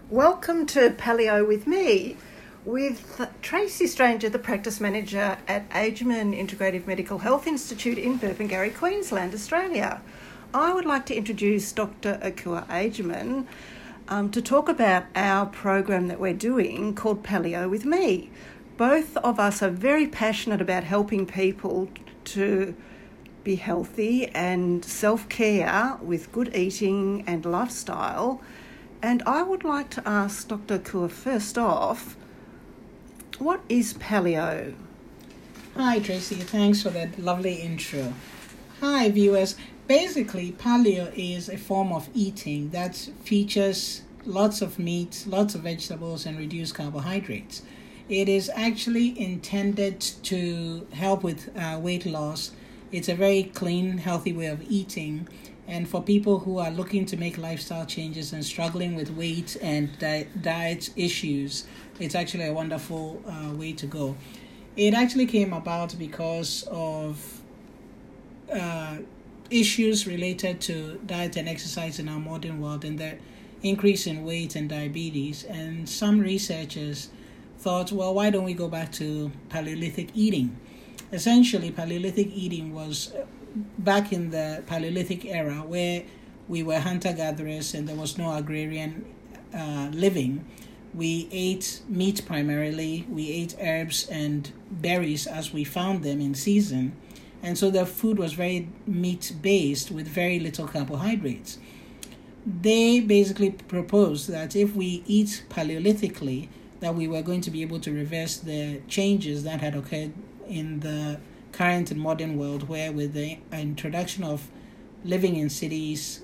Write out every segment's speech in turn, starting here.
Welcome to Paleo with me, with Tracy Stranger, the practice manager at Agerman Integrative Medical Health Institute in Burpengary, Queensland, Australia. I would like to introduce Dr. Akua Agerman to talk about our program that we're doing called Paleo with Me. Both of us are very passionate about helping people to be healthy and self-care with good eating and lifestyle. And I would like to ask Dr. Akua first off, what is paleo? Hi Tracy, thanks for that lovely intro. Hi viewers, basically paleo is a form of eating that features lots of meat, lots of vegetables and reduced carbohydrates. It is actually intended to help with weight loss. It's a very clean, healthy way of eating. And for people who are looking to make lifestyle changes and struggling with weight and diet issues, it's actually a wonderful way to go. It actually came about because of issues related to diet and exercise in our modern world and the increase in weight and diabetes. And some researchers thought, well, why don't we go back to Paleolithic eating? Essentially, Paleolithic eating was back in the Paleolithic era where we were hunter-gatherers and there was no agrarian living. We ate meat primarily. We ate herbs and berries as we found them in season. And so the food was very meat-based with very little carbohydrates. They basically proposed that if we eat Paleolithically, that we were going to be able to reverse the changes that had occurred in the current and modern world, where with the introduction of living in cities,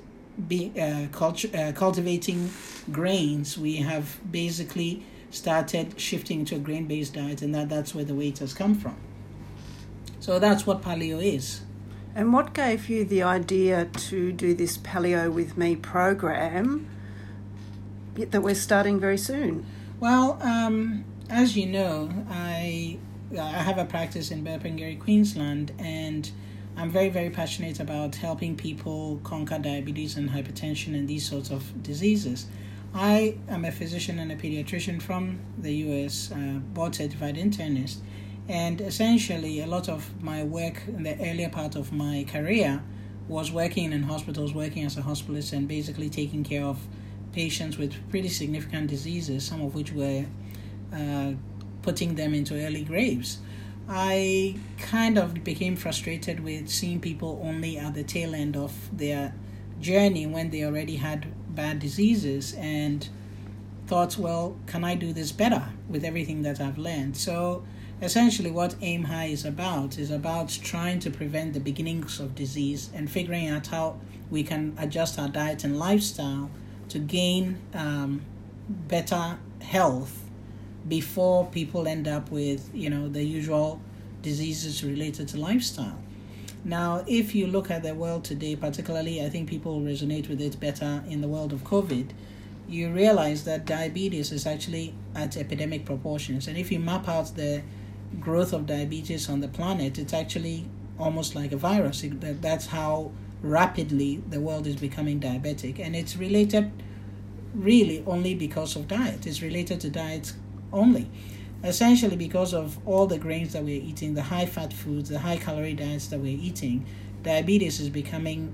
cultivating grains, we have basically started shifting to a grain-based diet, and that's where the weight has come from. So that's what paleo is. And what gave you the idea to do this Paleo with Me program that we're starting very soon? Well, as you know, I have a practice in Burpengary, Queensland, and I'm very, very passionate about helping people conquer diabetes and hypertension and these sorts of diseases. I am a physician and a pediatrician from the US, board certified internist, and essentially a lot of my work in the earlier part of my career was working in hospitals, working as a hospitalist and basically taking care of patients with pretty significant diseases, some of which were putting them into early graves. I kind of became frustrated with seeing people only at the tail end of their journey when they already had bad diseases, and thought, well, can I do this better with everything that I've learned? So essentially what Aim High is about trying to prevent the beginnings of disease and figuring out how we can adjust our diet and lifestyle to gain better health before people end up with, the usual diseases related to lifestyle. Now, if you look at the world today, particularly, I think people resonate with it better in the world of COVID, you realize that diabetes is actually at epidemic proportions. And if you map out the growth of diabetes on the planet, it's actually almost like a virus. That's how rapidly the world is becoming diabetic. And it's related really only because of diet. It's related to diet only, essentially because of all the grains that we're eating, the high-fat foods, the high-calorie diets that we're eating. Diabetes is becoming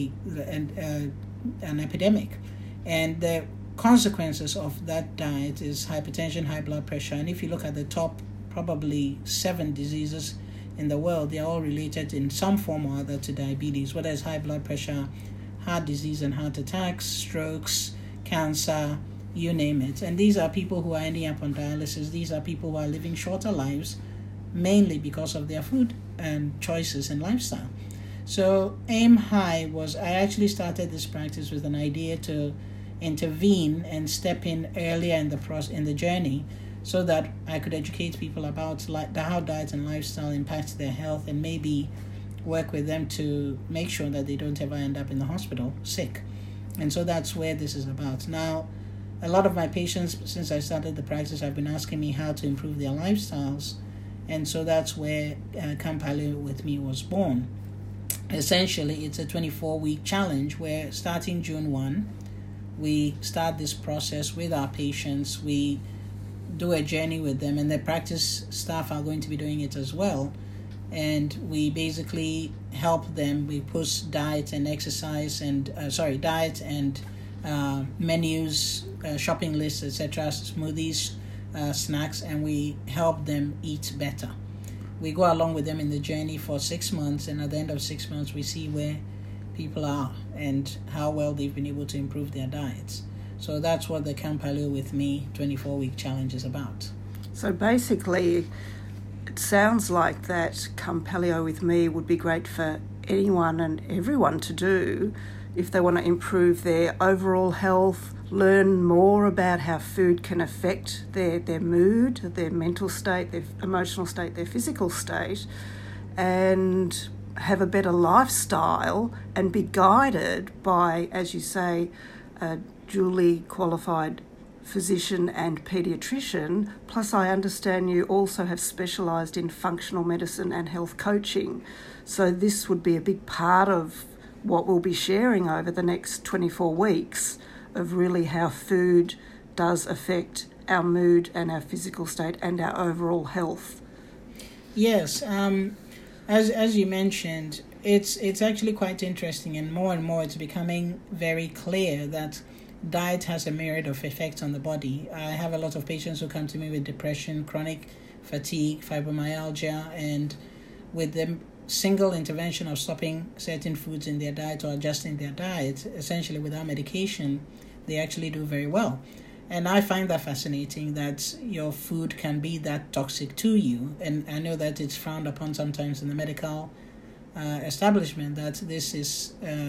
an epidemic, and the consequences of that diet is hypertension, high blood pressure. And if you look at the top probably 7 diseases in the world, they're all related in some form or other to diabetes, whether it's high blood pressure, heart disease and heart attacks, strokes, cancer, you name it. And these are people who are ending up on dialysis. These are people who are living shorter lives, mainly because of their food and choices and lifestyle. So Aim High I actually started this practice with an idea to intervene and step in earlier in the journey, so that I could educate people about how diet and lifestyle impacts their health, and maybe work with them to make sure that they don't ever end up in the hospital sick. And so that's where this is about. Now, a lot of my patients, since I started the practice, have been asking me how to improve their lifestyles. And so that's where Come Paleo with Me was born. Essentially, it's a 24-week challenge where starting June 1, we start this process with our patients. We do a journey with them, and the practice staff are going to be doing it as well. And we basically help them. We post diet and exercise and diet and menus, shopping lists, etc., smoothies, snacks, and we help them eat better. We go along with them in the journey for 6 months, and at the end of 6 months, we see where people are and how well they've been able to improve their diets. So that's what the Come Paleo With Me 24-week challenge is about. So basically, it sounds like that Come Paleo With Me would be great for anyone and everyone to do if they want to improve their overall health, learn more about how food can affect their mood, their mental state, their emotional state, their physical state, and have a better lifestyle and be guided by, as you say, a duly qualified physician and paediatrician. Plus, I understand you also have specialised in functional medicine and health coaching. So this would be a big part of what we'll be sharing over the next 24 weeks of really how food does affect our mood and our physical state and our overall health. Yes, as you mentioned, it's actually quite interesting, and more it's becoming very clear that diet has a myriad of effects on the body. I have a lot of patients who come to me with depression, chronic fatigue, fibromyalgia, and with the single intervention of stopping certain foods in their diet or adjusting their diet, essentially without medication, they actually do very well. And I find that fascinating, that your food can be that toxic to you. And I know that it's frowned upon sometimes in the medical establishment, that this is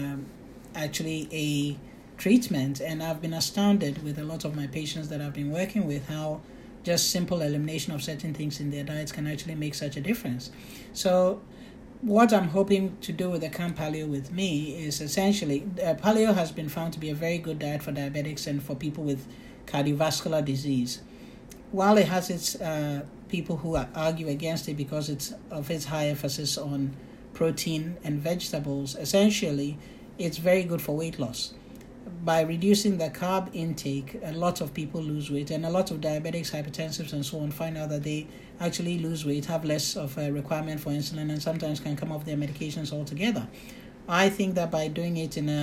actually a treatment. And I've been astounded with a lot of my patients that I've been working with, how just simple elimination of certain things in their diets can actually make such a difference. So what I'm hoping to do with the Come Paleo With Me is essentially, paleo has been found to be a very good diet for diabetics and for people with cardiovascular disease. While it has its people who argue against it because of its high emphasis on protein and vegetables, essentially it's very good for weight loss. By reducing the carb intake, a lot of people lose weight, and a lot of diabetics, hypertensives, and so on find out that they actually lose weight, have less of a requirement for insulin, and sometimes can come off their medications altogether. I think that by doing it in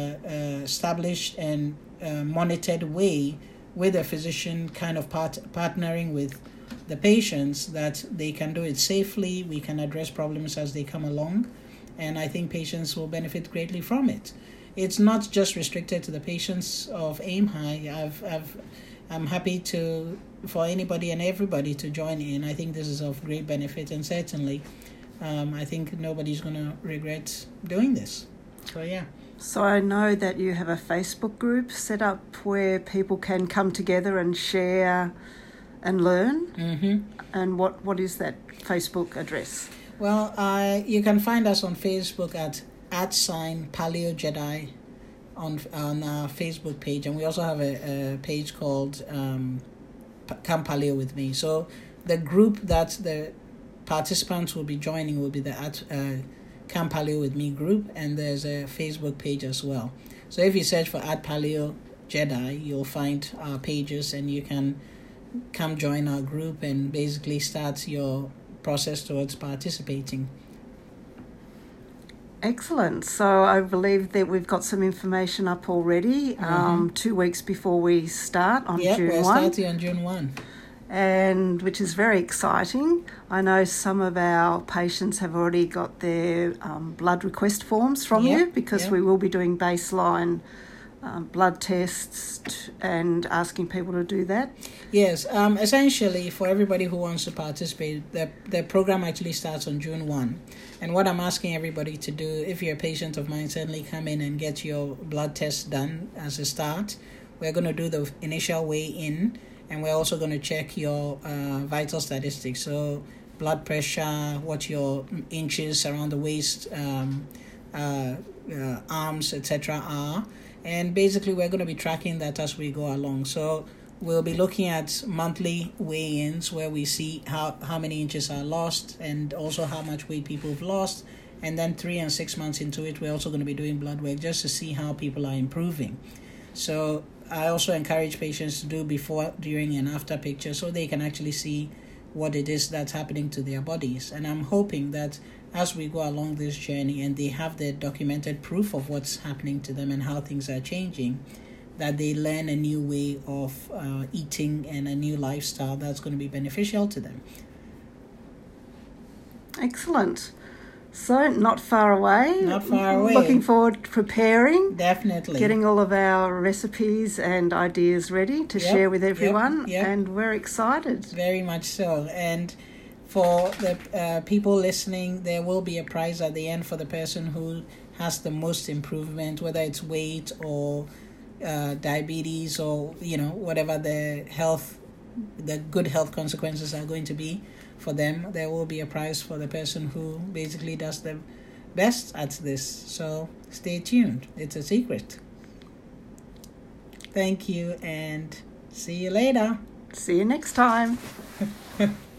a established and monitored way with a physician kind of partnering with the patients, that they can do it safely, we can address problems as they come along, and I think patients will benefit greatly from it. It's not just restricted to the patients of Aim High. I'm happy for anybody and everybody to join in. I think this is of great benefit, and certainly I think nobody's going to regret doing this. So, yeah. So I know that you have a Facebook group set up where people can come together and share and learn. Mm-hmm. And what is that Facebook address? Well, you can find us on Facebook at @Paleo Jedi on our Facebook page, and we also have a page called Come Paleo With Me. So the group that the participants will be joining will be the Come Paleo With Me group, and there's a Facebook page as well. So if you search for @Paleo Jedi, you'll find our pages, and you can come join our group and basically start your process towards participating. Excellent. So I believe that we've got some information up already, 2 weeks before we start on June 1. We're starting on June 1. And which is very exciting. I know some of our patients have already got their blood request forms from you, because we will be doing baseline blood tests and asking people to do that. Yes, essentially for everybody who wants to participate, the program actually starts on June 1. And what I'm asking everybody to do, if you're a patient of mine, certainly come in and get your blood test done as a start. We're going to do the initial weigh-in, and we're also going to check your vital statistics. So blood pressure, what your inches around the waist, arms, etc. are. And basically we're going to be tracking that as we go along. So we'll be looking at monthly weigh-ins where we see how many inches are lost and also how much weight people have lost. And then 3 and 6 months into it, we're also going to be doing blood work just to see how people are improving. So I also encourage patients to do before, during, and after pictures so they can actually see what it is that's happening to their bodies. And I'm hoping that as we go along this journey and they have the documented proof of what's happening to them and how things are changing, that they learn a new way of eating and a new lifestyle that's going to be beneficial to them. Excellent. So, not far away. Not far away. Looking forward to preparing. Definitely. Getting all of our recipes and ideas ready to share with everyone. Yep. And we're excited. Very much so. And for the people listening, there will be a prize at the end for the person who has the most improvement, whether it's weight or diabetes or, whatever the good health consequences are going to be. For them, there will be a prize for the person who basically does the best at this. So stay tuned. It's a secret. Thank you and see you later. See you next time.